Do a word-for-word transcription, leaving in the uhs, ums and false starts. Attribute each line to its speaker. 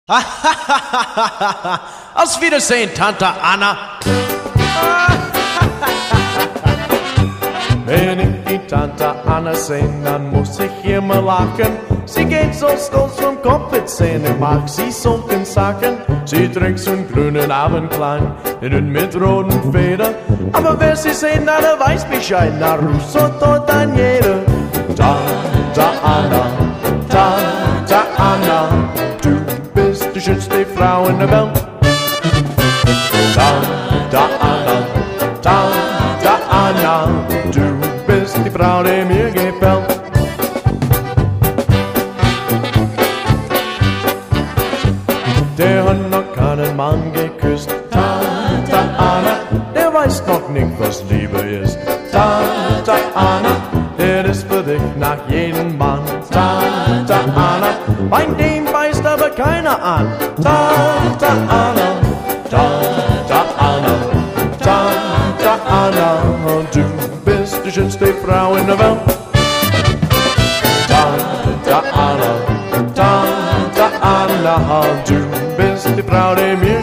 Speaker 1: Auf Wiedersehen, Tante Anna.
Speaker 2: Wenn ich die Tante Anna sehe, dann muss ich immer lachen. Sie geht so stolz vom Kopf mit Zähne, mag sie solchen Sachen. Sie trägt so'n grünen Abendkleid und mit roten Federn. Aber wer sie sehen, na, der weiß Bescheid, na, ruf so tot an jeder. Tante Anna, Tante Anna, du bist die schönste Frau in der Welt. Tante Anna, Tante Anna, du bist die Frau, die mir gefällt. Der hat noch keinen Mann geküsst. Tante Anna, der weiß noch nicht, was Liebe ist. Tante Anna, der ist für dich nach jedem Mann. Tante Anna, bei dem beißt aber keiner an. Tante Anna, Tante Anna, Tante Anna, du bist die schönste Frau in der Welt. Tante Anna, Tante Anna, du bist die Frau, die mir